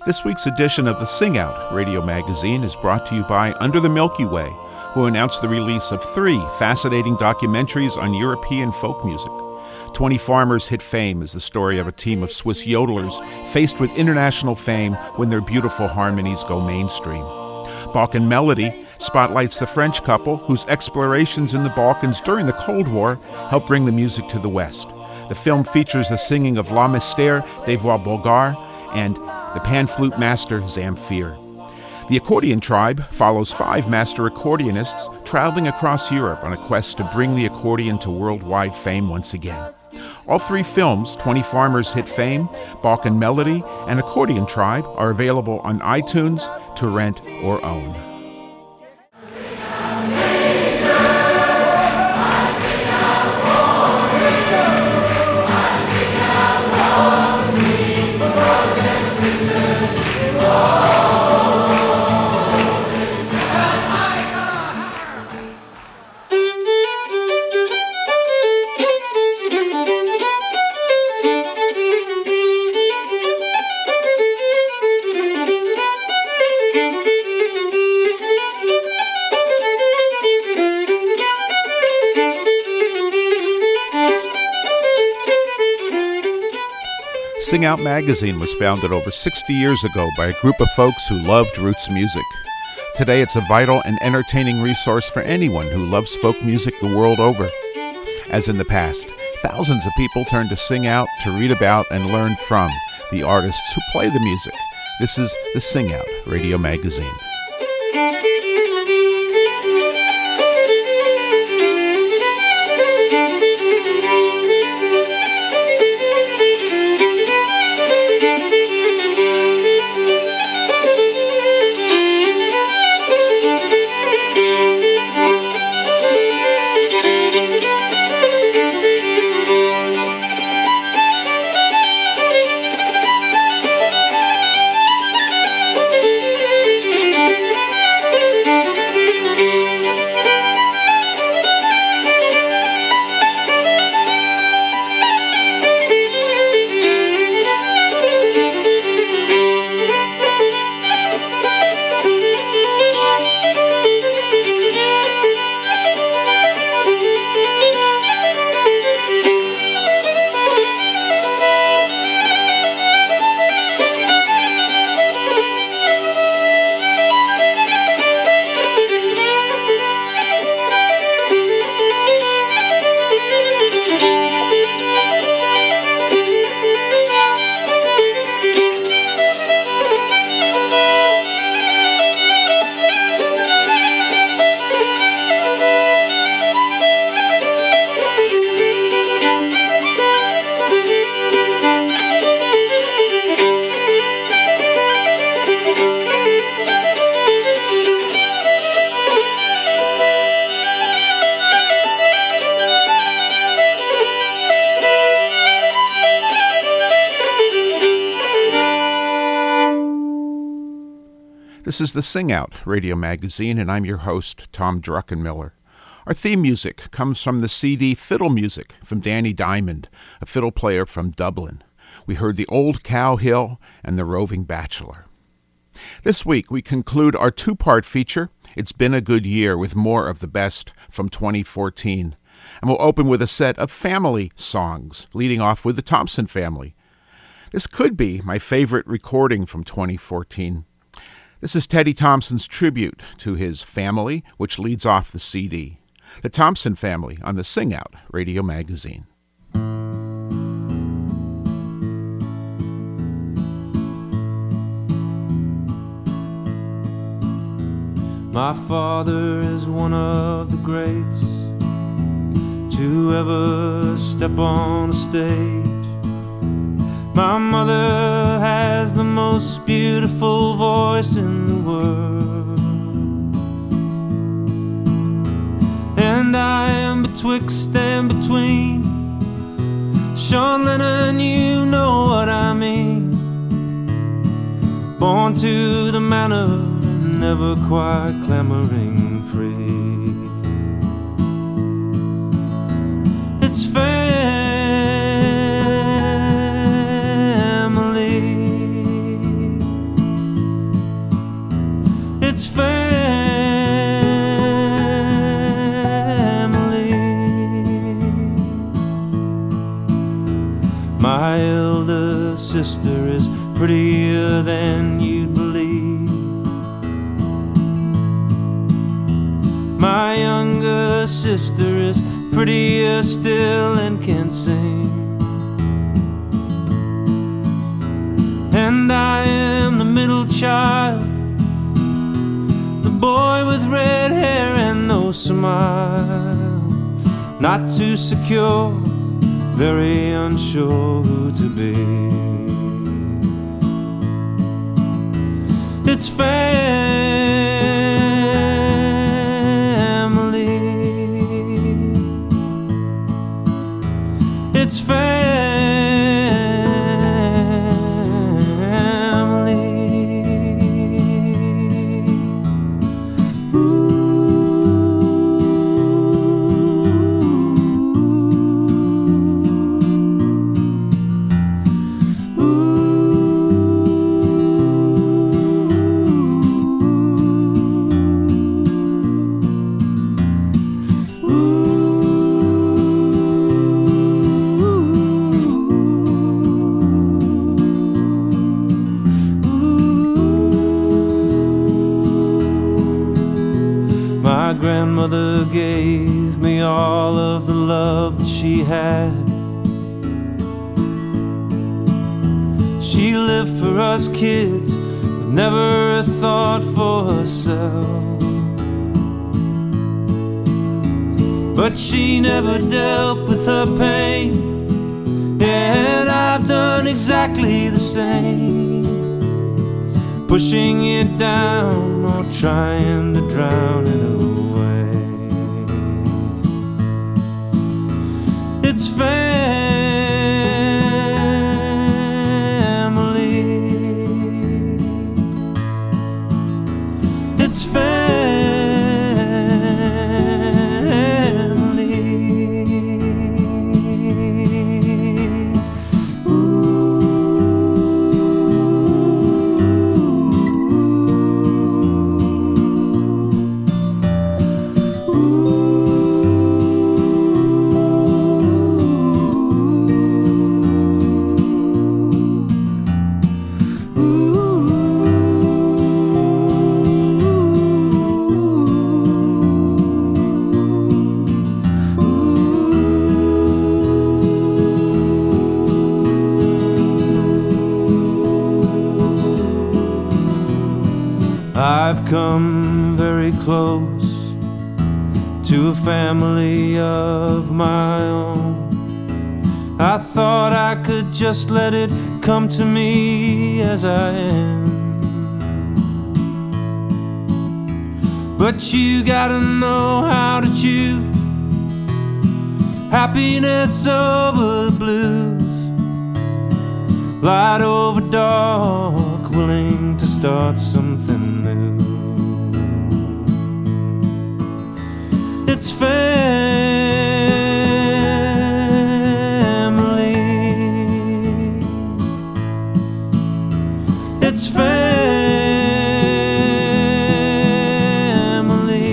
This week's edition of the Sing Out radio magazine is brought to you by Under the Milky Way, who announced the release of 3 fascinating documentaries on European folk music. 20 Farmers Hit Fame is the story of a team of Swiss yodelers faced with international fame when their beautiful harmonies go mainstream. Balkan Melody spotlights the French couple whose explorations in the Balkans during the Cold War helped bring the music to the West. The film features the singing of La Mystère des Voix Bulgares and the pan flute master Zamfir. The Accordion Tribe follows 5 master accordionists traveling across Europe on a quest to bring the accordion to worldwide fame once again. All 3 films, 20 Farmers Hit Fame, Balkan Melody, and Accordion Tribe, are available on iTunes to rent or own. Sing Out magazine was founded over 60 years ago by a group of folks who loved roots music. Today it's a vital and entertaining resource for anyone who loves folk music the world over. As in the past, thousands of people turn to Sing Out to read about and learn from the artists who play the music. This is the Sing Out radio magazine. This is the Sing Out radio magazine, and I'm your host, Tom Druckenmiller. Our theme music comes from the CD Fiddle Music from Danny Diamond, a fiddle player from Dublin. We heard The Old Cow Hill and The Roving Bachelor. This week, we conclude our 2-part feature, It's Been a Good Year, with more of the best from 2014. And we'll open with a set of family songs, leading off with the Thompson Family. This could be my favorite recording from 2014. This is Teddy Thompson's tribute to his family, which leads off the CD. The Thompson Family on the Sing Out radio magazine. My father is one of the greats to ever step on a stage. My mother has the most beautiful voice in the world, and I am betwixt and between. Sean Lennon, you know what I mean. Born to the manor, never quite clamoring free. It's family, It's family. My elder sister is prettier than you'd believe. My younger sister is prettier still and can sing. And I am the middle child, the boy with red hair and no smile. Not too secure, very unsure who to be. It's family. It's family. Grandmother gave me all of the love that she had. She lived for us kids, but never a thought for herself. But she never dealt with her pain, and I've done exactly the same, pushing it down or trying to drown it away. It's family. It's family. I've come very close to a family of my own. I thought I could just let it come to me as I am. But you gotta know how to choose happiness over the blues, light over dark, willing to start something new. It's family. It's family.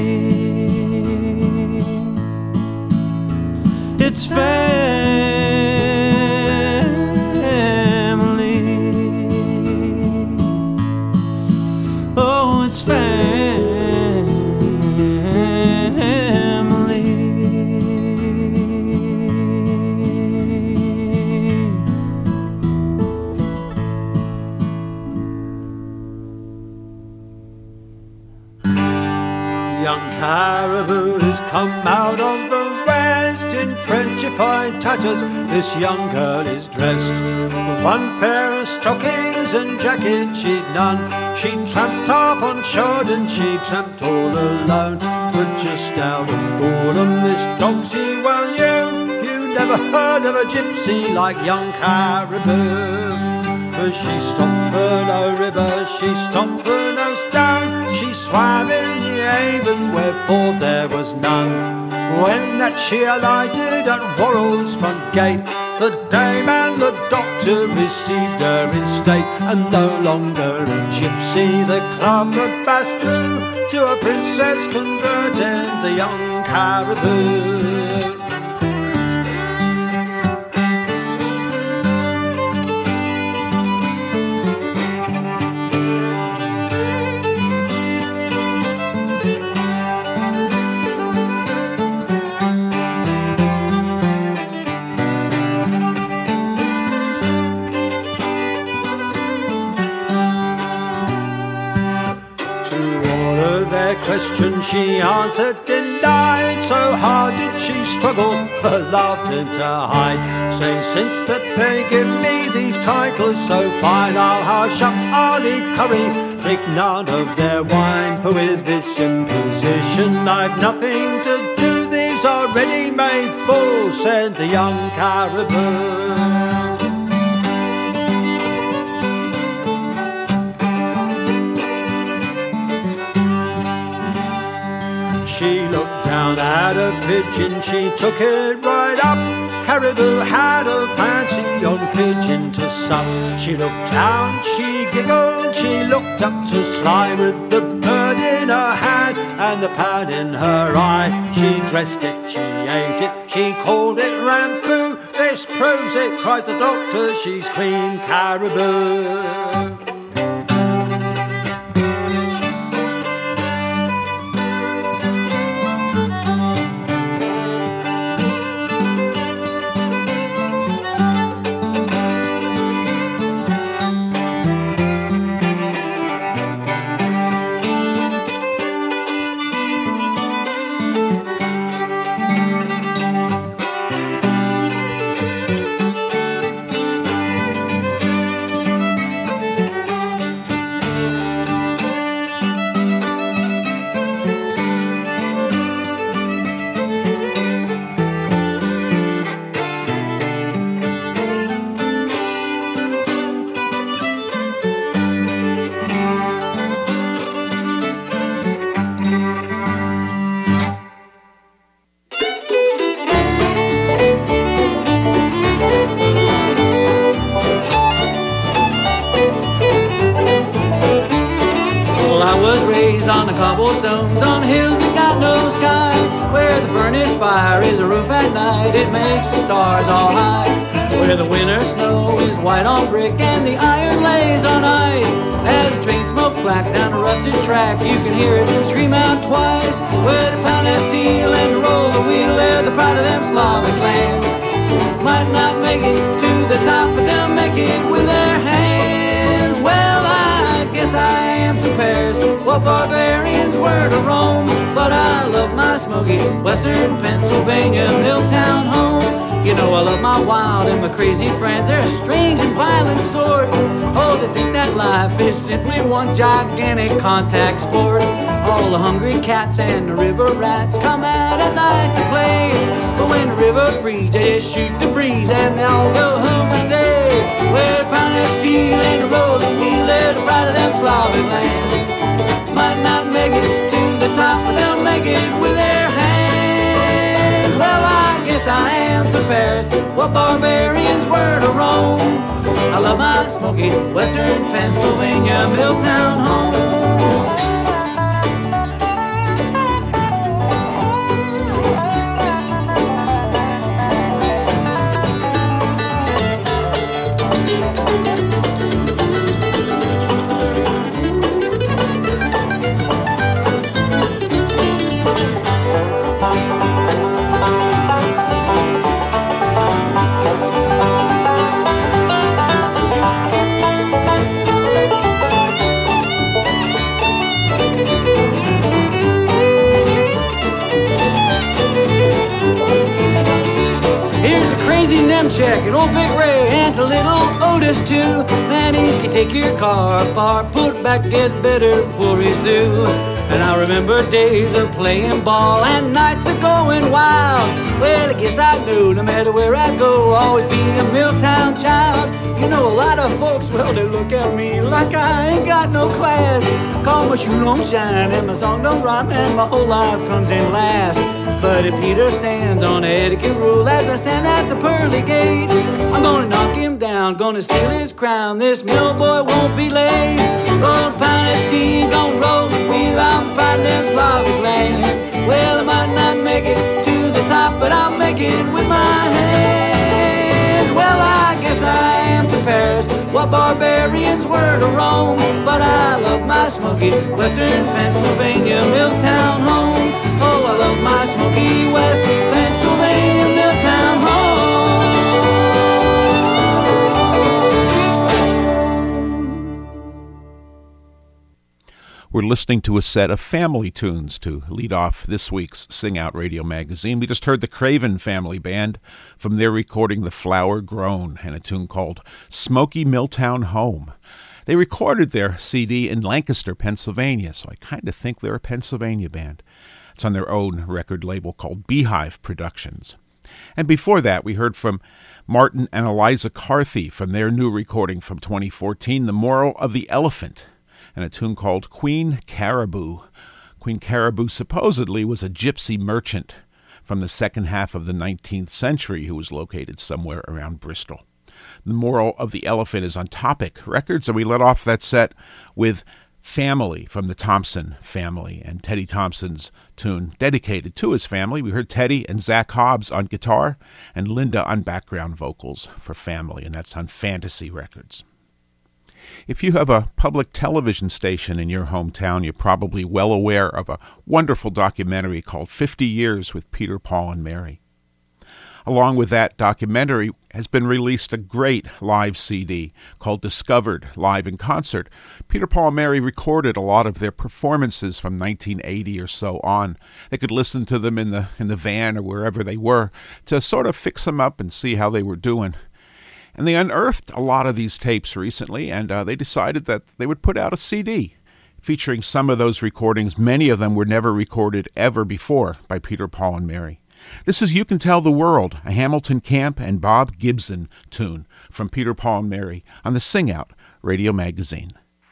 It's family. Oh, it's family. Young Caribou has come out of the west in Frenchified tatters. This young girl is dressed with one pair of stockings and jacket she'd none. She tramped off on shore and she tramped all alone. But just out of Fulham, this Dogsy, well, you never heard of a gypsy like young Caribou. For she stopped for no river, she stopped for no stone. She swam in the Avon, wherefore there was none. When that she alighted at Worrell's front gate, the dame, and the doctor received her in state, and no longer a gypsy, the club of Basboo to a princess converted the young Caribou. Question she answered, denied. So hard did she struggle her laughter to hide, saying, since that they give me these titles so fine, I'll hush up, I'll eat curry, drink none of their wine. For with this imposition I've nothing to do, these are ready-made fools, said the young Caribou. She looked down at a pigeon, she took it right up. Caribou had a fancy on pigeon to sup. She looked down, she giggled, she looked up to Sly with the bird in her hand and the pad in her eye. She dressed it, she ate it, she called it rampoo. This proves it, cries the doctor, she's Queen Caribou. Cobblestones on hills that got no sky, where the furnace fire is a roof at night, it makes the stars all high, where the winter snow is white on brick and the iron lays on ice. As the train smoke black down a rusted track, you can hear it scream out twice, where the pound that steel and roll the wheel, they're the pride of them Slavic lands. Might not make it to the top, but they'll make it with their hands. Well, I guess I am to Paris, what barbarians were to Rome, but I love my smoky western Pennsylvania Milltown home. You know I love my wild and my crazy friends, they're a strange and violent sort. Oh, they think that life is simply one gigantic contact sport. All the hungry cats and the river rats come out at night to play, but when the river frees, they just shoot the breeze and they all go home to stay, where the pound of steel and the rolling wheel, they're the pride of them Slavic lands. Might not make it to the top, but they'll make it with their hands. Well, I guess I am to Paris, what barbarians were to Rome. I love my smoky western Pennsylvania Milltown home. Check and old Big Ray and the little Otis too. Man, he can take your car apart, put it back, get better before he's through. And I remember days of playing ball and nights of going wild. Well, I guess I knew no matter where I go, I'll always be a Milltown child. You know, a lot of folks, well, they look at me like I ain't got no class. Call my shoe don't shine and my song don't rhyme and my whole life comes in last. But if Peter stands on etiquette rule as I stand at the pearly gate, I'm gonna knock him down, gonna steal his crown. This mill boy won't be late. Gonna pound his steam, gonna roll the wheel out and them sloppy land. Well, I might not make it to the top, but I'll make it with my hands. Well, I guess I am to Paris what barbarians were to Rome. But I love my smoky western Pennsylvania Milltown home. Oh, I love my smoky west Pennsylvania Milltown home. We're listening to a set of family tunes to lead off this week's Sing Out Radio Magazine. We just heard the Craven Family Band from their recording The Flower Grown and a tune called Smoky Milltown Home. They recorded their CD in Lancaster, Pennsylvania, so I kind of think they're a Pennsylvania band. It's on their own record label called Beehive Productions. And before that, we heard from Martin and Eliza Carthy from their new recording from 2014, The Moral of the Elephant, and a tune called Queen Caribou. Queen Caribou supposedly was a gypsy merchant from the second half of the 19th century who was located somewhere around Bristol. The Moral of the Elephant is on Topic Records, and we let off that set with Family from the Thompson Family and Teddy Thompson's tune dedicated to his family. We heard Teddy and Zach Hobbs on guitar and Linda on background vocals for Family, and that's on Fantasy Records. If you have a public television station in your hometown, you're probably well aware of a wonderful documentary called 50 Years with Peter, Paul, and Mary. Along with that documentary has been released a great live CD called Discovered Live in Concert. Peter, Paul, and Mary recorded a lot of their performances from 1980 or so on. They could listen to them in the van or wherever they were to sort of fix them up and see how they were doing. And they unearthed a lot of these tapes recently, and they decided that they would put out a CD featuring some of those recordings. Many of them were never recorded ever before by Peter, Paul, and Mary. This is You Can Tell the World, a Hamilton Camp and Bob Gibson tune from Peter, Paul, and Mary on the Sing Out Radio Magazine.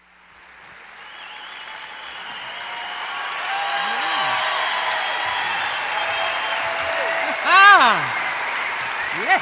Yes.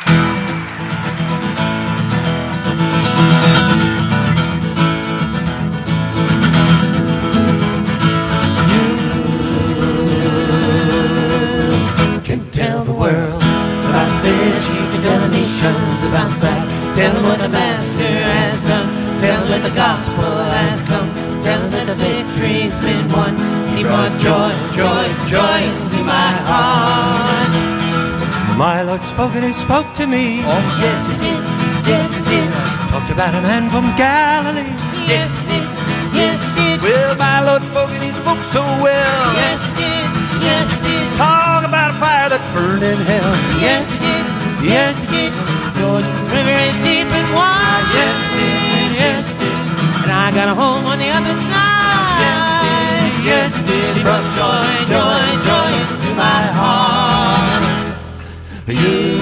Tell the world about this, you can tell the nations about that. Tell them what the Master has done, tell them that the gospel has come, tell them that the victory's been won. He brought joy, joy, joy into my heart. My Lord spoke and he spoke to me. Oh yes he did, yes he did. Talked about a man from Galilee. Yes he did, yes he did. Well, my Lord spoke and he spoke so well. Yes he did, yes he did. Talk about a fire that burned in hell. Yes he did, yes he did. Jordan River is deep and wide. Yes he did, yes he did. And I got a home on the other side. Yes he did, yes he did. He brought joy, joy, joy into my heart. You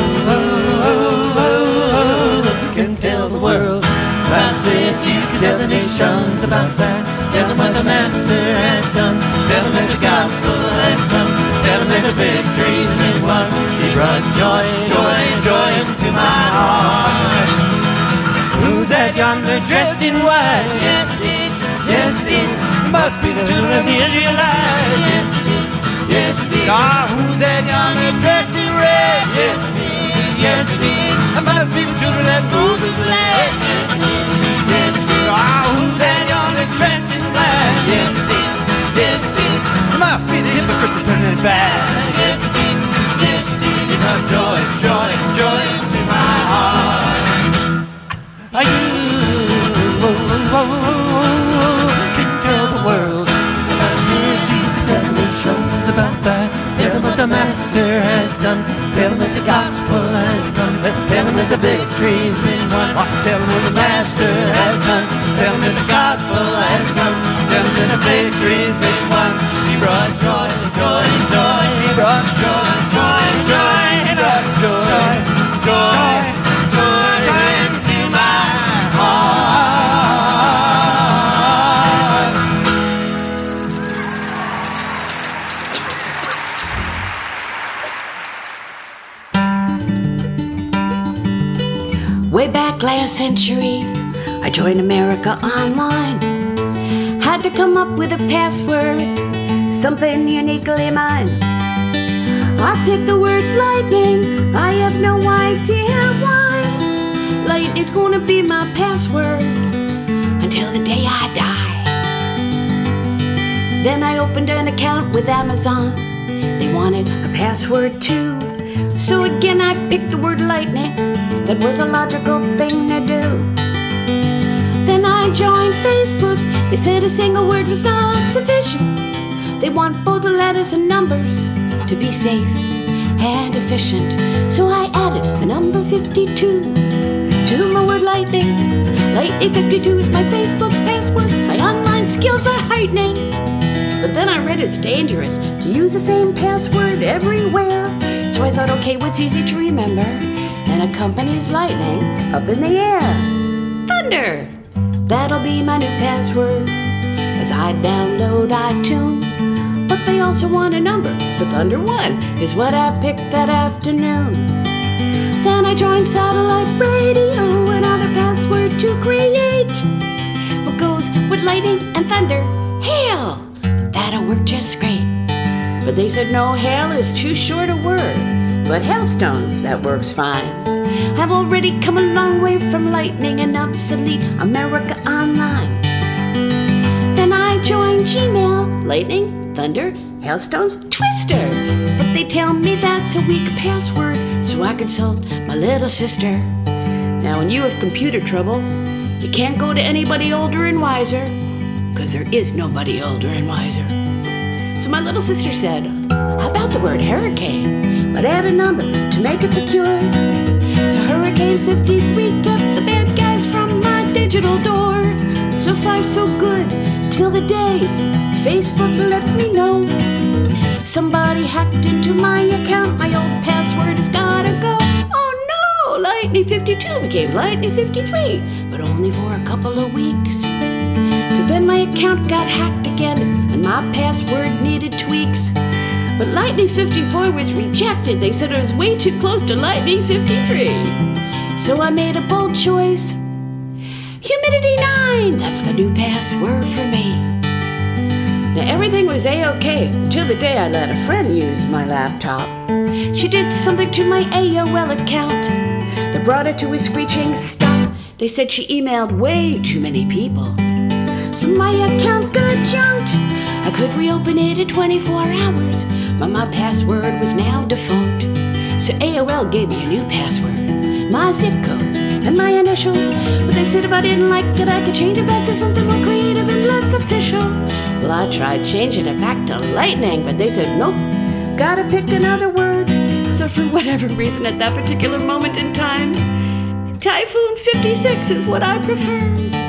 can tell the world about this. You can tell the nations about that. Tell them what the Master has done. Tell them that the gospel has come. Tell them that the victory's been won. He brought joy, joy, joy into my heart. Who's that yonder dressed in white? Yes, it did, yes, it did. Must be the children of the Israelites. Yes, it did, yes, it did. Ah, who's that yonder dressed in red? Yes, it did, yes, it did. Must be the children that Moses led. Yes, it did, yes, it did. Ah, who's that yonder dressed in black? Yes, it did, yes, it did. Must be the hypocrites turning back. Yes, it did, yes, it did. He brought joy, joy, joy into my heart. You can tell the world about this. You can tell the nations about that. Tell them what the Master has done. Tell them that the gospel has come. Tell them that the victory's been won. Tell them what the Master has done. Tell them that the gospel has come. Tell them that the the victory's been won. He brought joy, joy, joy. He brought joy, joy, joy. He brought joy, joy, joy into my heart. Way back last century, I joined America Online. Had to come up with a password, something uniquely mine. I picked the word lightning, I have no idea why. Lightning's gonna be my password until the day I die. Then I opened an account with Amazon. They wanted a password too. So again I picked the word lightning. That was a logical thing to do. Then I joined Facebook. They said a single word was not sufficient. They want both the letters and numbers to be safe and efficient. So I added the number 52 to my word lightning. Lightning 52 is my Facebook password. My online skills are heightening. But then I read it's dangerous to use the same password everywhere. So I thought, okay, what's easy to remember? And a company's lightning up in the air. Thunder! That'll be my new password as I download iTunes. But they also want a number, so Thunder 1 is what I picked that afternoon. Then I joined satellite radio, another password to create. What goes with lightning and thunder? Hail! That'll work just great. But they said no, hail is too short a word. But hailstones, that works fine. I've already come a long way from lightning and obsolete America Online. Then I joined Gmail, lightning, thunder, hailstones, twister. But they tell me that's a weak password, so I consult my little sister. Now when you have computer trouble, you can't go to anybody older and wiser, 'cause there is nobody older and wiser. So my little sister said, how about the word hurricane, but add a number to make it secure. So Hurricane 53 kept the bad guys from my digital door. So far so good, till the day Facebook let me know somebody hacked into my account. My old password has gotta go. Oh no, Lightning 52 became Lightning 53, but only for a couple of weeks. 'Cause then my account got hacked again, and my password needed tweaks. But Lightning 54 was rejected. They said it was way too close to Lightning 53. So I made a bold choice. Humidity 9, that's the new password for me. Now everything was A-okay until the day I let a friend use my laptop. She did something to my AOL account that brought it to a screeching stop. They said she emailed way too many people. So my account got junked. I could reopen it in 24 hours, but my password was now defunct. So AOL gave me a new password, my zip code, and my initials. But they said if I didn't like it, I could change it back to something more creative and less official. Well, I tried changing it back to lightning, but they said, nope, gotta pick another word. So for whatever reason at that particular moment in time, Typhoon 56 is what I prefer.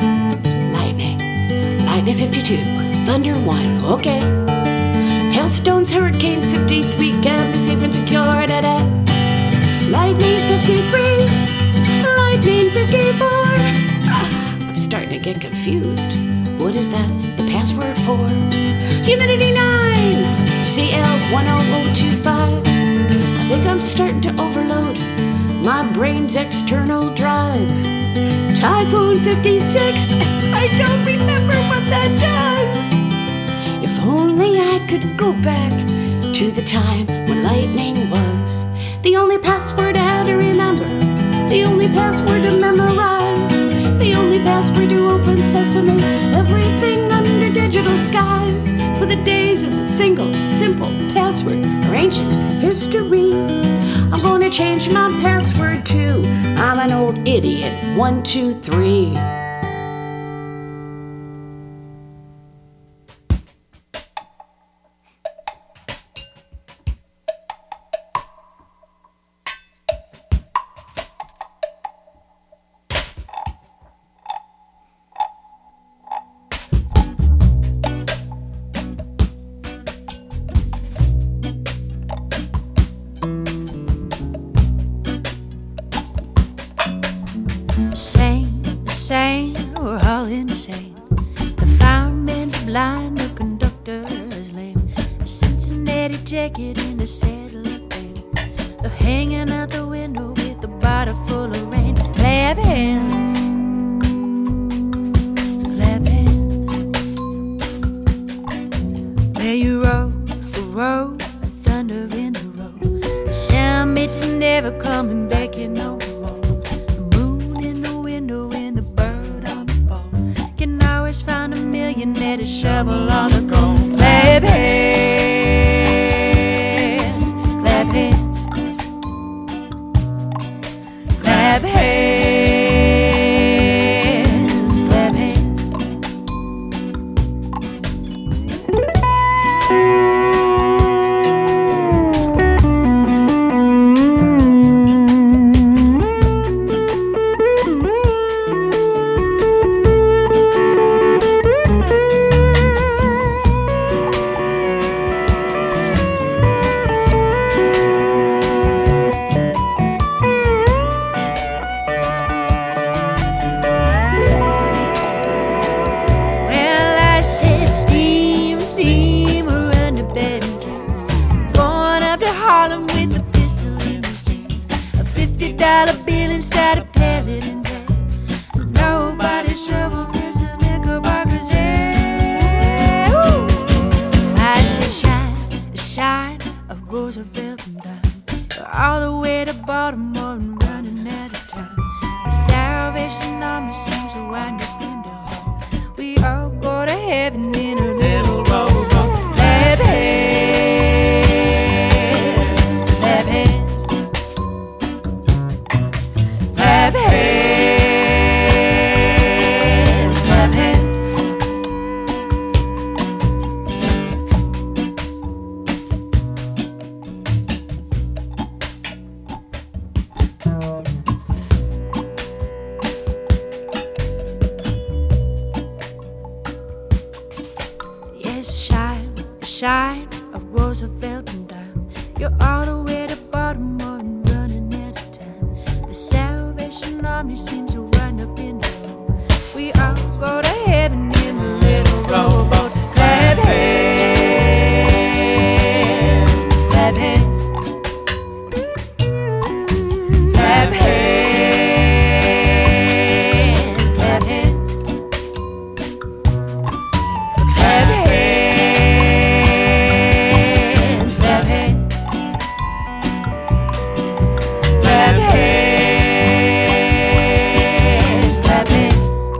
Lightning 52, Thunder 1, okay. Hailstones, Hurricane 53, can be safe and secure today. Lightning 53, Lightning 54. I'm starting to get confused. What is that, the password for? Humidity 9, CL10025. I think I'm starting to overload my brain's external drive. Typhoon 56, I don't remember what that does. If only I could go back to the time when lightning was the only password I had to remember, the only password to memorize, the only password to open sesame, everything under digital skies. For the days of the single, simple password or ancient history, I'm gonna change my password to I'm an old idiot 123. line of conductors left a Cincinnati jacket in a saddle up there. They're hanging out the window with a bottle full of rain. Clap hands, clap hands. Where you roll, a thunder in the road. The sound bitch never coming back, you know. The moon in the window and the bird on the ball. Can always find a millionaire to shovel on the ground. Clap hands, clap hands, clap hands, clap hands. $50 bill instead of pellet and sand. Nobody shovel this in Knickerbocker's head. I say shine, shine, a Roosevelt and dime, all the way to Baltimore and running out of time. The Salvation Army seems to wind up in the hall. We all go to heaven in a little rowboat. Clap hands, clap hands. Clap hands, clap hands. Yes, shine, shine, a Roosevelt and dime. You're all the way to Baltimore and running out of time. The Salvation Army seems to wind up in the hole. We all go to heaven in a little rowboat. Clap hands, clap hands, clap hands, clap hands, clap hands, clap hands. Clap hands, clap hands.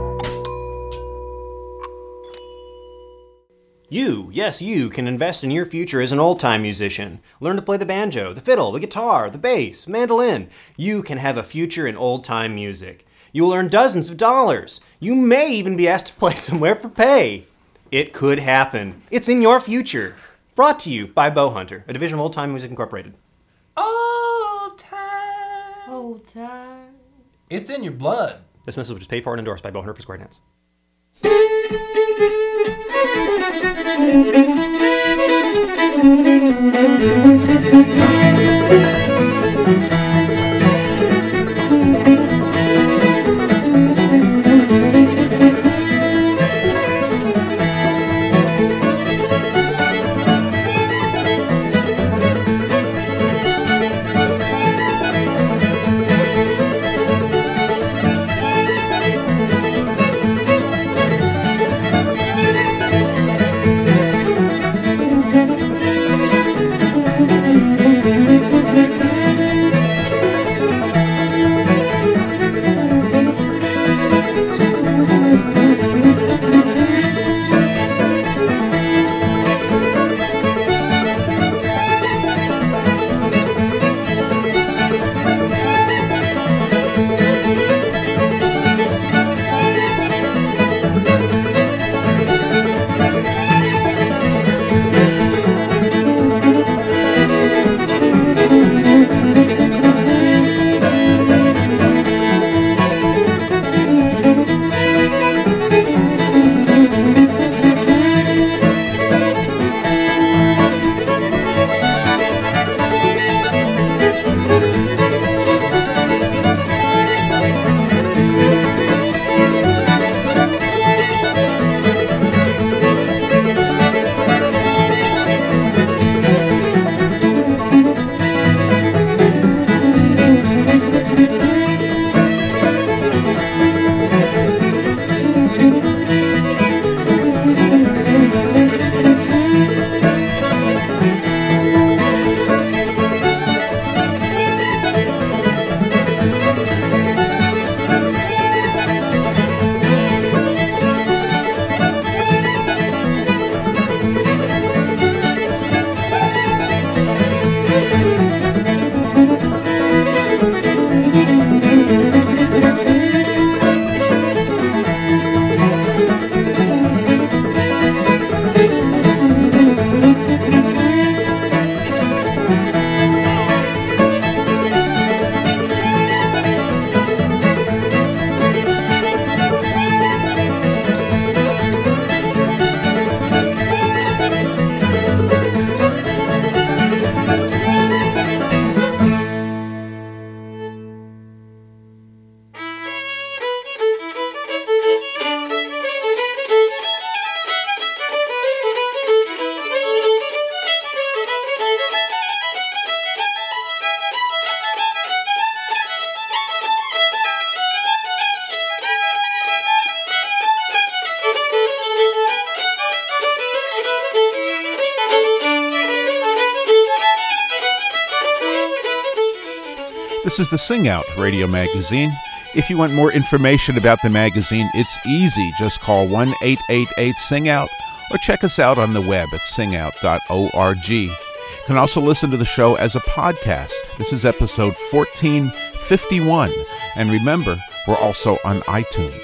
You, yes, you can invest in your future as an old-time musician. Learn to play the banjo, the fiddle, the guitar, the bass, mandolin. You can have a future in old-time music. You will earn dozens of dollars. You may even be asked to play somewhere for pay. It could happen. It's in your future. Brought to you by Bowhunter, a division of Old Time Music Incorporated. Old time. Old time. It's in your blood. This message was paid for and endorsed by Bowhunter for Square Dance. This is the Sing Out Radio Magazine. If you want more information about the magazine, it's easy. Just call 1-888-SING-OUT or check us out on the web at singout.org. You can also listen to the show as a podcast. This is episode 1451. And remember, we're also on iTunes.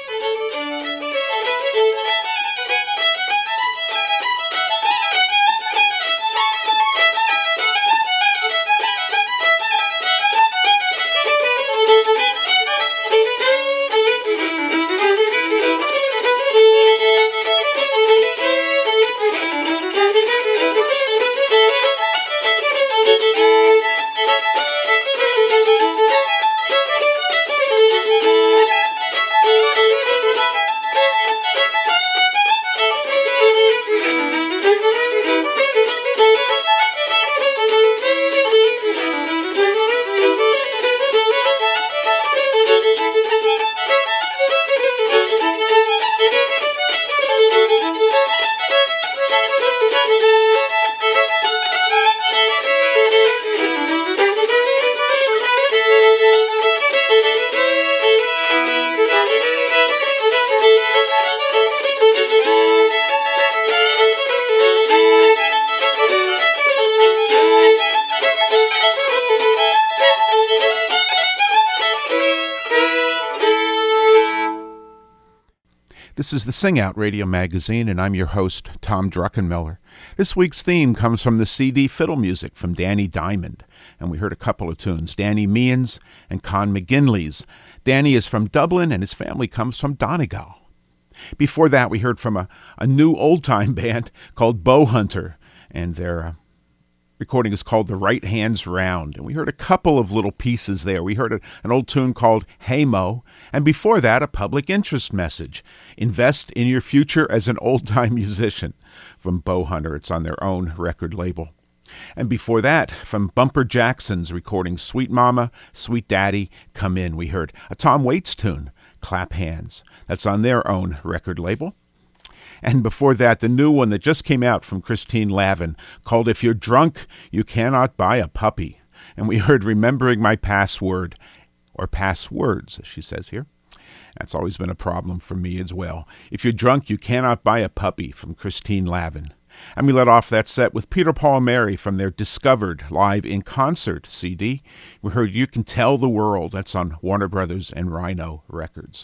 This is the Sing Out Radio Magazine, and I'm your host, Tom Druckenmiller. This week's theme comes from the CD Fiddle Music from Danny Diamond, and we heard a couple of tunes, Danny Meehan's and Con McGinley's. Danny is from Dublin, and his family comes from Donegal. Before that, we heard from a new old-time band called Bowhunter, and their recording is called The Right Hand's Round. And we heard a couple of little pieces there. We heard an old tune called Hey Mo, and before that, a public interest message. Invest in your future as an old-time musician from Bowhunter. It's on their own record label. And before that, from Bumper Jackson's recording Sweet Mama, Sweet Daddy, Come In, we heard a Tom Waits tune, Clap Hands. That's on their own record label. And before that, the new one that just came out from Christine Lavin called If You're Drunk, You Cannot Buy a Puppy. And we heard Remembering My Password, or Passwords, as she says here. That's always been a problem for me as well. If You're Drunk, You Cannot Buy a Puppy from Christine Lavin. And we let off that set with Peter, Paul, and Mary from their Discovered Live in Concert CD. We heard You Can Tell the World. That's on Warner Brothers and Rhino Records.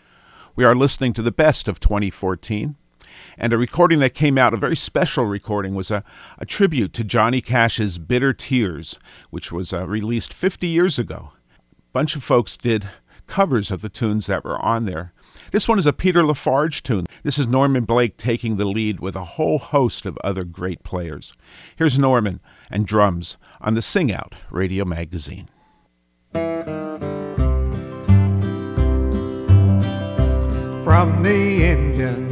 We are listening to the best of 2014. And a recording that came out, a very special recording, was a tribute to Johnny Cash's Bitter Tears, which was released 50 years ago. A bunch of folks did covers of the tunes that were on there. This one is a Peter Lafarge tune. This is Norman Blake taking the lead with a whole host of other great players. Here's Norman and drums on the Sing Out Radio Magazine. From the Indian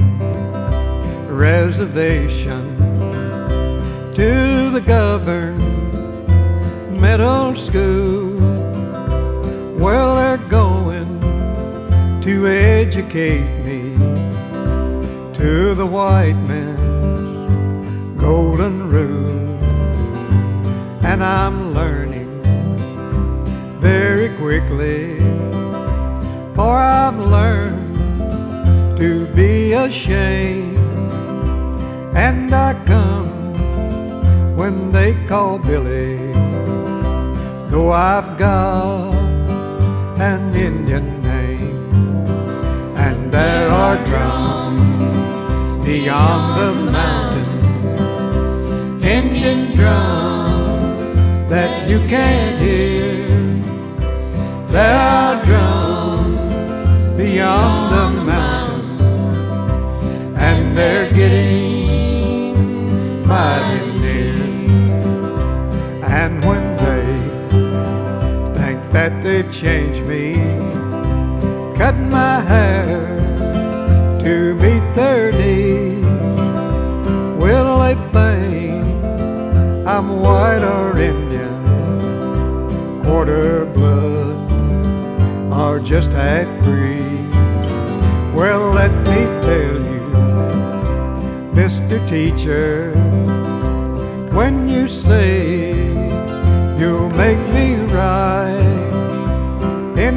reservation to the governmental school, well, they're going to educate me to the white man's golden rule, and I'm learning very quickly, for I've learned to be ashamed. And I come when they call Billy, though I've got an Indian name. And there are drums beyond the mountain, Indian drums that you can't hear. There are drums beyond the mountain, and they're getting mighty near. And when they think that they've changed me, cut my hair to be 30, will they think I'm white or Indian, quarter blood, or just half breed? Well, let me tell you, Mr. Teacher, when you say you'll make me right,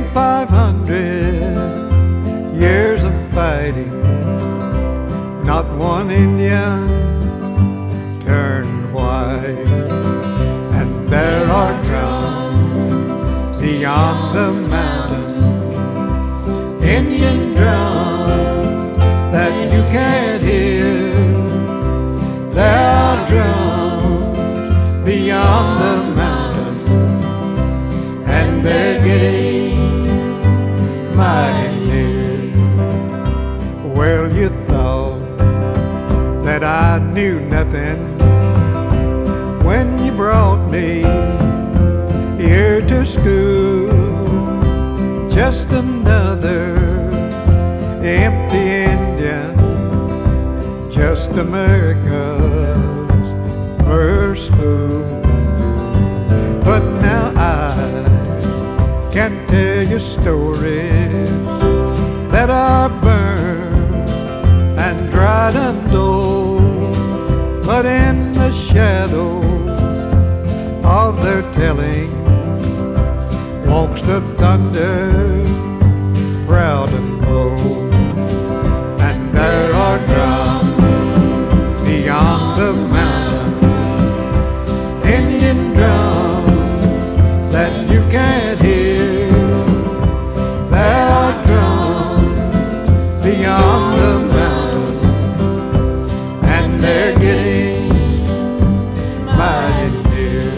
500 years of fighting, not one Indian turned white. And there are drums beyond the mountain, Indian drums that you can't hear. There are drums beyond the mountain, and they're getting mighty near. Well, you thought that I knew nothing when you brought me here to school. Just another empty Indian, just America's first fool. But now I can tell you stories that are burned and dried and old, but in the shadow of their telling walks the thunder, proud and bold. And there are drums beyond the mountain, Indian drums that you can't hear. There are drums beyond the mountain, and they're getting mighty near.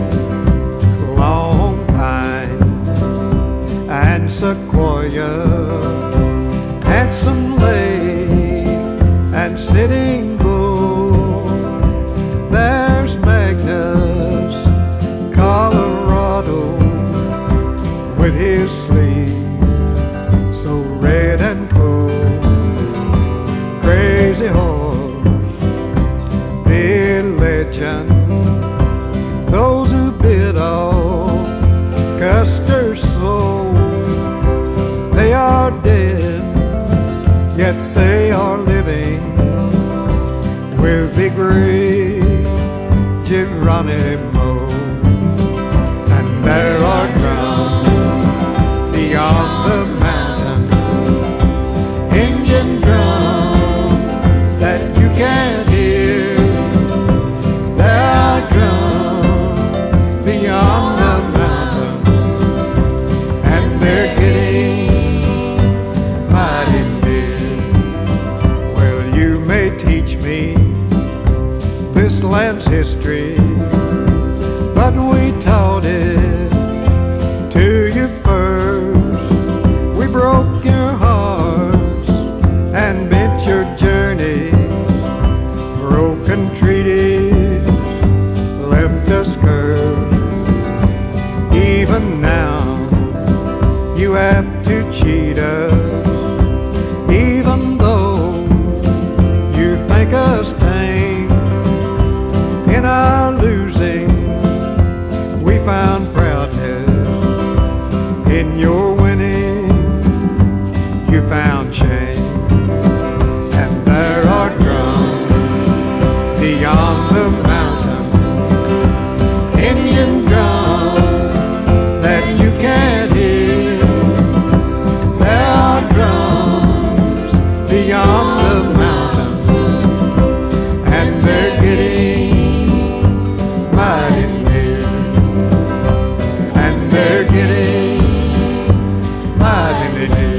Long pine and sequoia, Handsome Lake and Sitting Bull. There's Magnus, Colorado, with his sleeve so red and full. Crazy Horse, the legend, those who bit off Custer's soul. They are dead, yet they are living with Big Rig Geronimo. And there are drums beyond the mountain, Indian drums that you can't hear. There are drums beyond the mountain, and they're getting mighty near. Well, you may teach me this land's history, but we taught it to you first. We broke your hearts and bent your journey. Broken treaties left us cursed. Even now you have to cheat us, even though you think us tame. In our losing, we found proudness. In your winning, you found shame. And there are drums beyond the mountain, Indian drums that you can't hear. There are drums beyond the mountain, and they're getting mighty near. And they're getting mighty near.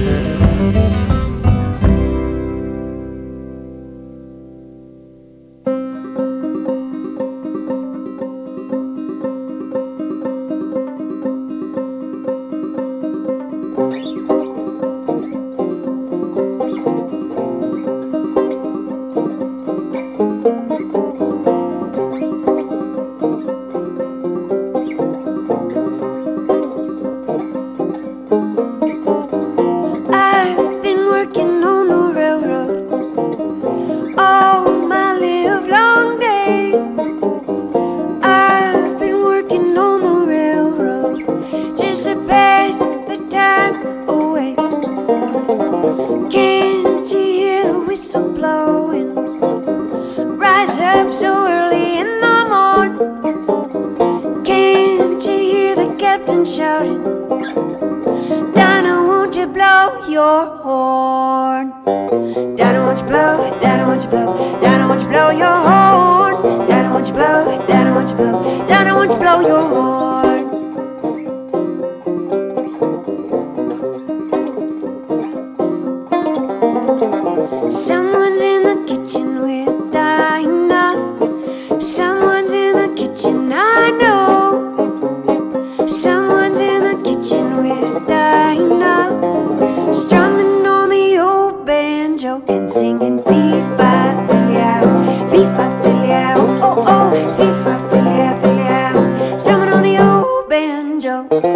your horn. Daddy, won't you blow? Daddy, won't you blow? Daddy, won't you blow your horn? Daddy, won't you blow? Daddy, won't you blow? Daddy, won't you blow your horn? Someone's in the kitchen with Dinah. Someone's in the kitchen, I know. Someone's in the kitchen with Dinah, strumming on the old banjo and singing fee-fi-fi-ley-ow, fee-fi-fi-ley-ow, oh, oh, fee-fi-fi-ley-ow, strumming on the old banjo.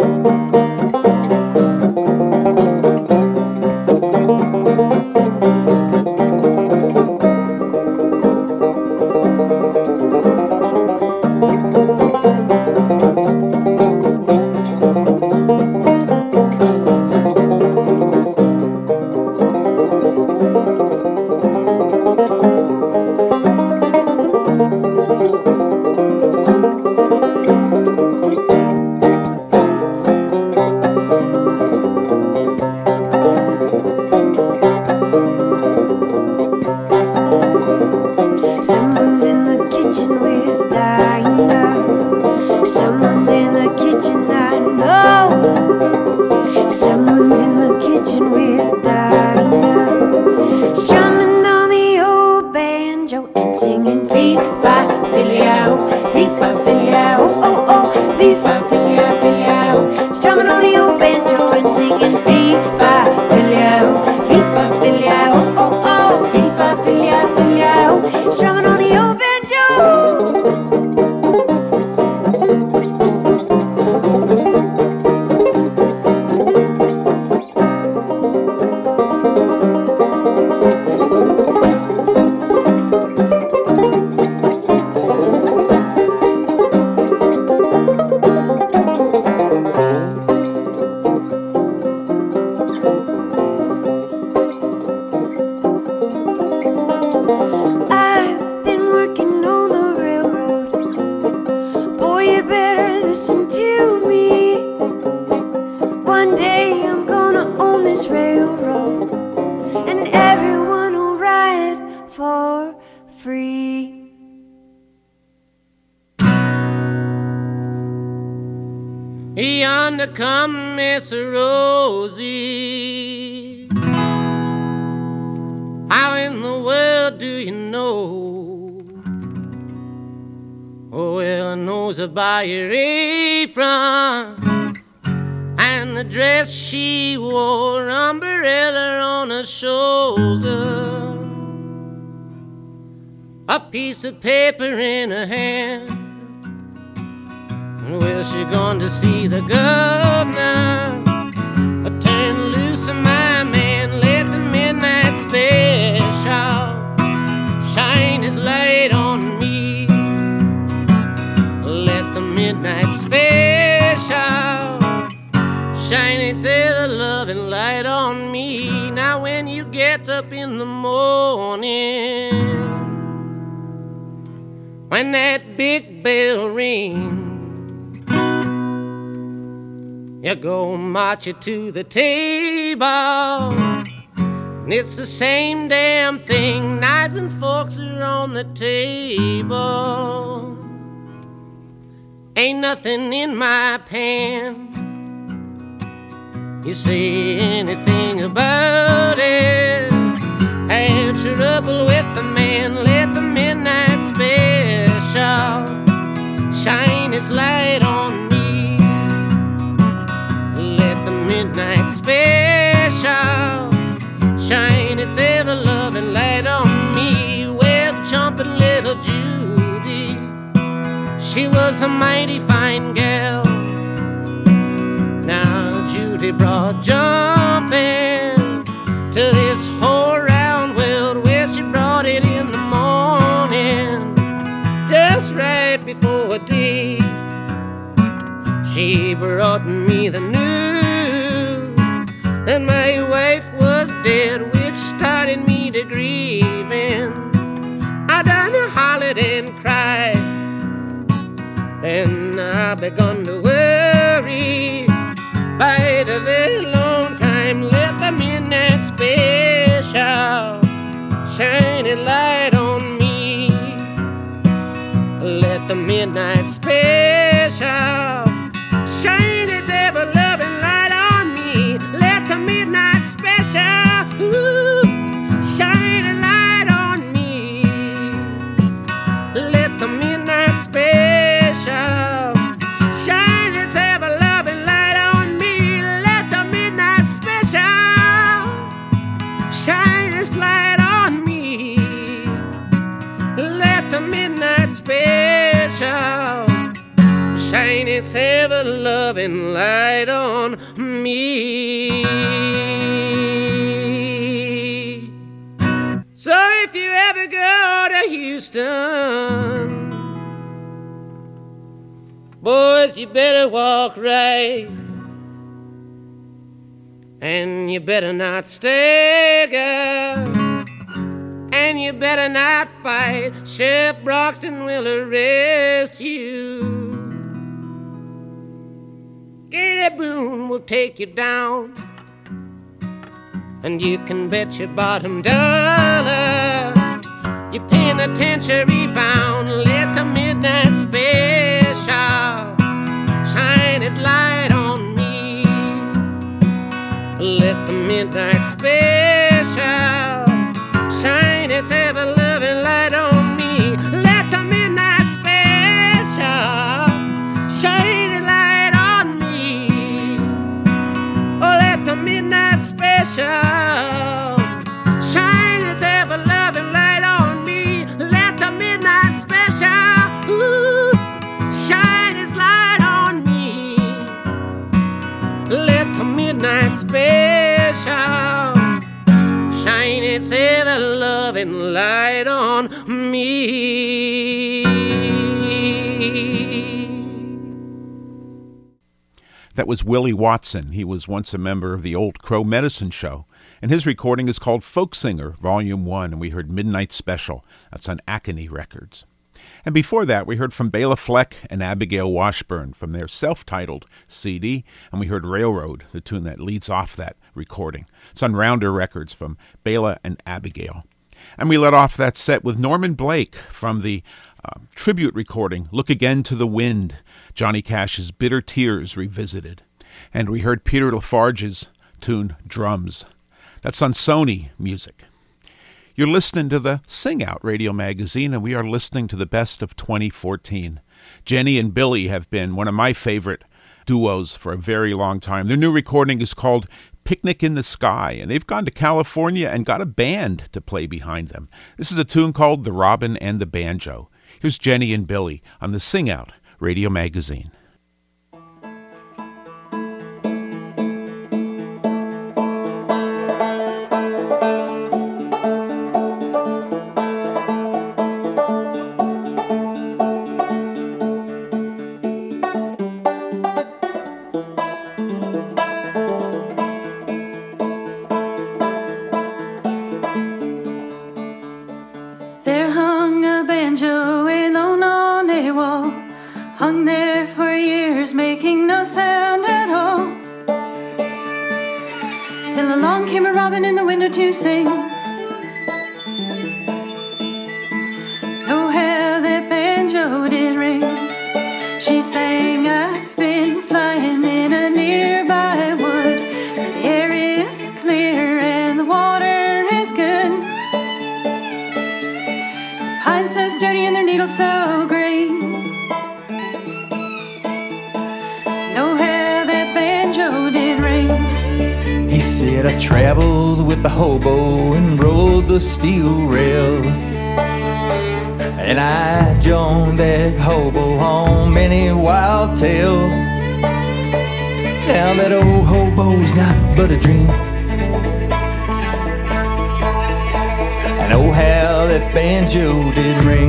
Someone's in the kitchen with Dinah. Someone's in the kitchen, I know. Someone's in the kitchen with Dinah, strumming on the old banjo and singing fee-fi-fi-ley-ow, fee-fi-fi-ley-ow, oh, oh, fee-fi-fi-ley-ow, strumming on the old banjo and singing fee-fi-fi-ley-ow, fee-fi-fi-ley-ow, oh, oh, fee-fi-fi-ley-ow, strumming on the old banjo. I've been working on the railroad. Boy, you better listen to me. One day I'm gonna own this railroad, and everyone will ride for free. Yonder come Miss Rosie. How in the world do you know? Oh, well, I knows her by her apron and the dress she wore, umbrella on her shoulder, a piece of paper in her hand. Well, she gone to see the governor. Turn loose of my man, let the midnight special shine his light on me. Let the midnight special shine its ever-loving light on me. Now when you get up in the morning, when that big bell rings, you go march you to the table, and it's the same damn thing. Knives and forks are on the table. Ain't nothing in my pan. You say anything about it, have trouble with the man. Let the midnight special shine its light on me. Let the midnight special shine its ever-loving light on me. Well, jumping little Judy, she was a mighty fine gal. Now Judy brought jumping to this whole round world. Well, she brought it in the morning, just right before day. She brought me the news that my wife was dead, which started me to grieving. I done hollered and cried, then I begun to worry. By the very long time, let the midnight light on me. Let the midnight special shine its ever-loving light on me. Let the midnight special shine a light on me. Let the midnight special shine its ever-loving light on me. Let the midnight special shine its light on me. Let the midnight special shine its ever-loving light on me. So if you ever go to Houston, boys, you better walk right, and you better not stagger, and you better not fight. Sheriff Broxton will arrest you. Gator Boone will take you down, and you can bet your bottom dollar you're paying the penitentiary bound. Let the midnight special shine its light on me. Let the midnight special shine its ever-loving light on me. Let the midnight special shine its light on me. Oh, let the midnight special shine its ever-loving light on me. Let the midnight special shine its light on me. Let the midnight special shine its ever-loving light on me. That was Willie Watson. He was once a member of the Old Crow Medicine Show, and his recording is called Folk Singer, Volume 1, and we heard Midnight Special. That's on Acony Records. And before that, we heard from Bela Fleck and Abigail Washburn from their self-titled CD, and we heard Railroad, the tune that leads off that recording. It's on Rounder Records from Bela and Abigail. And we let off that set with Norman Blake from the tribute recording, Look Again to the Wind, Johnny Cash's Bitter Tears Revisited. And we heard Peter Lafarge's tune, Drums. That's on Sony Music. You're listening to the Sing Out Radio Magazine, and we are listening to the best of 2014. Jenny and Billy have been one of my favorite duos for a very long time. Their new recording is called Picnic in the Sky, and they've gone to California and got a band to play behind them. This is a tune called The Robin and the Banjo. Here's Jenny and Billy on the Sing Out Radio Magazine. To sing. Oh, how that banjo did ring. She sang, I've been flying in a nearby wood. The air is clear and the water is good. The pines so sturdy and their needles so green. Oh, how that banjo did ring. He said, I traveled with the hobo and rode the steel rails, and I joined that hobo on many wild tales. Now that old hobo's not but a dream, and oh how that banjo did ring.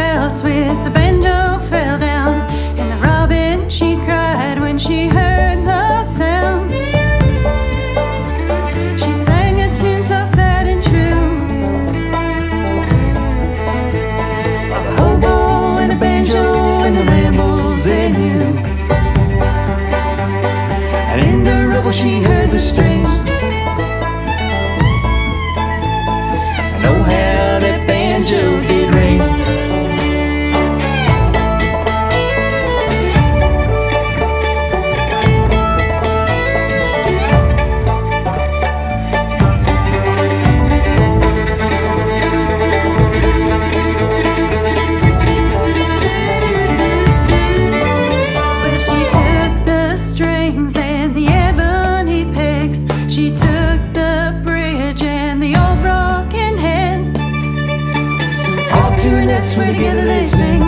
With the banjo fell down, and the robin she cried when she heard the Well, she heard the strings. And oh, how that banjo did ring. Where together they sing.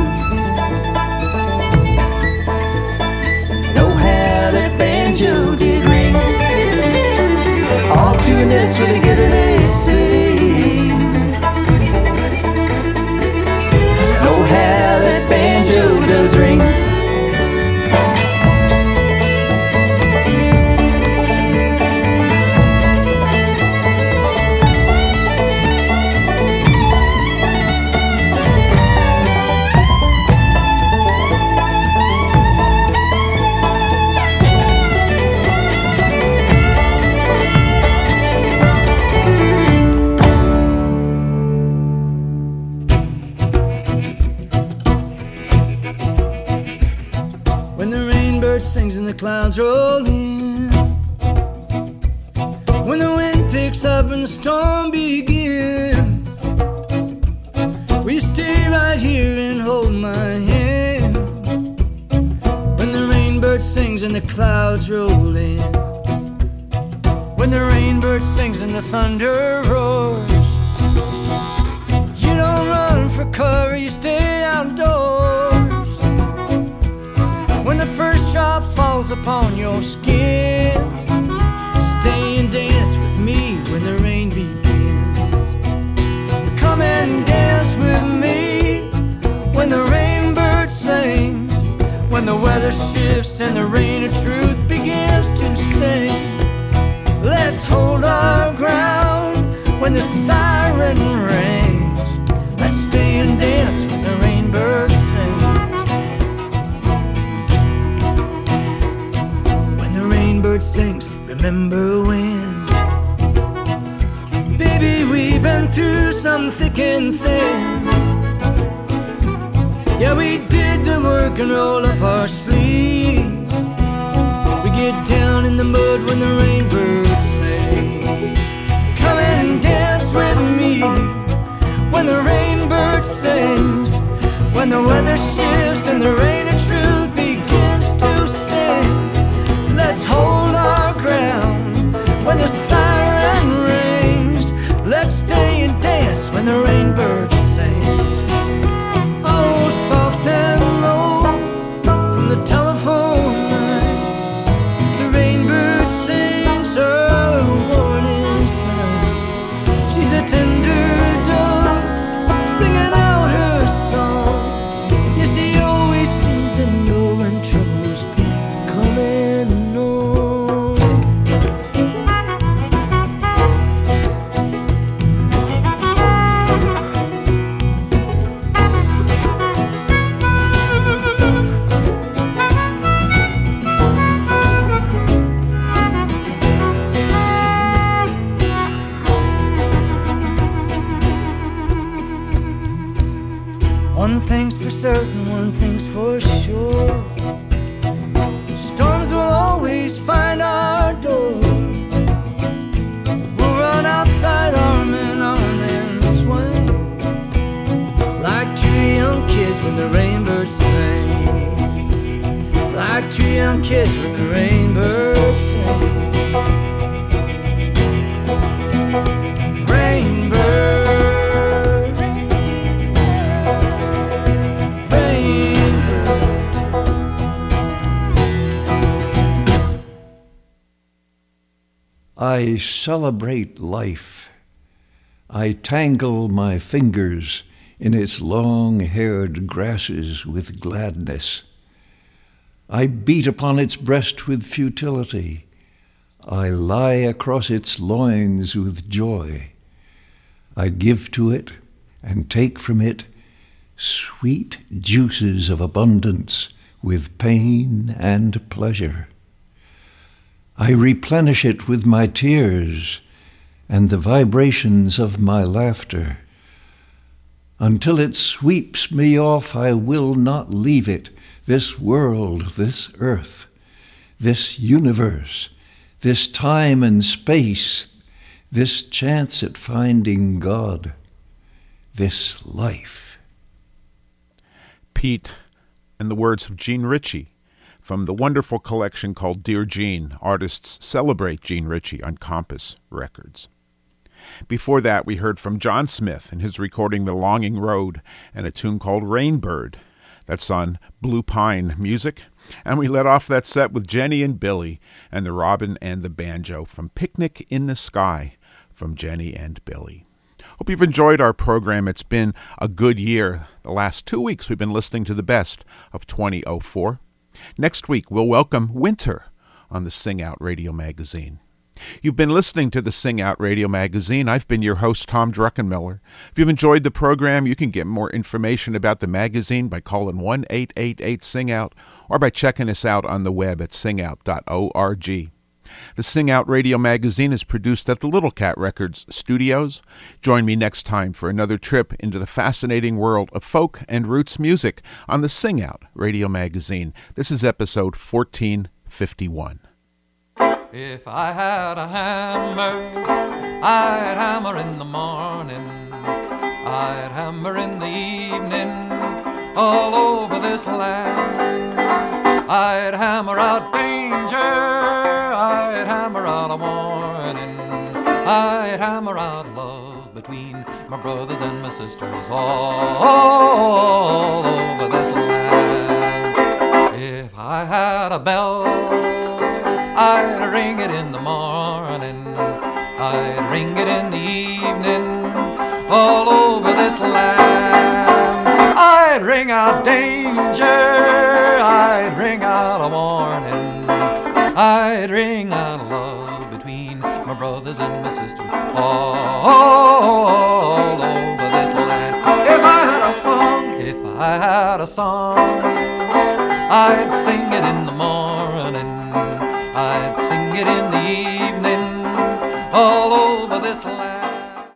And oh, how that banjo did ring. All to a nest where together they sing. And oh, how that banjo does ring. Sings and the clouds roll in. When the wind picks up and the storm begins, we stay right here and hold my hand. When the rainbird sings and the clouds roll in. When the rainbird sings and the thunder roars, you don't run for cover, you stay outdoors. When the first drop falls upon your skin, stay and dance with me when the rain begins. Come and dance with me when the rainbird sings. When the weather shifts and the rain of truth begins to sting. Let's hold our ground when the siren rings. Let's stay and dance when the rainbird sings. Bird sings, remember when? Baby, we've been through some thick and thin. Yeah, we did the work and roll up our sleeves. We get down in the mud when the rainbirds sing. Come and dance with me when the rainbird sings. When the weather shifts and the rain of truth begins to sting. Let's hold our ground when the siren rings. Let's stay and dance when the rainbird sings. Oh, soft and low from the telephone line, the rainbird sings her warning sign. She's a tender dove singing out her song. Yes, she always seems to know when trouble's coming. One thing's for certain, one thing's for sure. Storms will always find our door. We'll run outside arm in arm and swing like two young kids when the rainbird sings. Like two young kids when the rainbird sings. Rainbird. I celebrate life. I tangle my fingers in its long-haired grasses with gladness. I beat upon its breast with futility. I lie across its loins with joy. I give to it and take from it sweet juices of abundance with pain and pleasure. I I replenish it with my tears and the vibrations of my laughter. Until it sweeps me off, I will not leave it, this world, this earth, this universe, this time and space, this chance at finding God, this life. Pete and the words of Gene Ritchie from the wonderful collection called Dear Gene. Artists celebrate Gene Ritchie on Compass Records. Before that, we heard from John Smith and his recording The Longing Road and a tune called Rainbird. That's on Blue Pine Music. And we let off that set with Jenny and Billy and the Robin and the Banjo from Picnic in the Sky from Jenny and Billy. Hope you've enjoyed our program. It's been a good year. The last 2 weeks we've been listening to the best of 2004. Next week we'll welcome winter on the Sing Out Radio Magazine. You've been listening to the Sing Out Radio Magazine. I've been your host, Tom Druckenmiller. If you've enjoyed the program, you can get more information about the magazine by calling 1-888-SING-OUT or by checking us out on the web at singout.org. The Sing Out Radio Magazine is produced at the Little Cat Records studios. Join me next time for another trip into the fascinating world of folk and roots music on the Sing Out Radio Magazine. This is episode 1451. If I had a hammer, I'd hammer in the morning, I'd hammer in the evening, all over this land. I'd hammer out danger, I'd hammer out a warning, I'd hammer out love between my brothers and my sisters, all over this land. If I had a bell, I'd ring it in the morning, I'd ring it in the evening, all over this land. I'd ring out danger, I'd ring out a warning, I'd ring out love between my brothers and my sisters, all over this land. If I had a song, I'd sing it in the morning, I'd sing it in the evening, all over this land.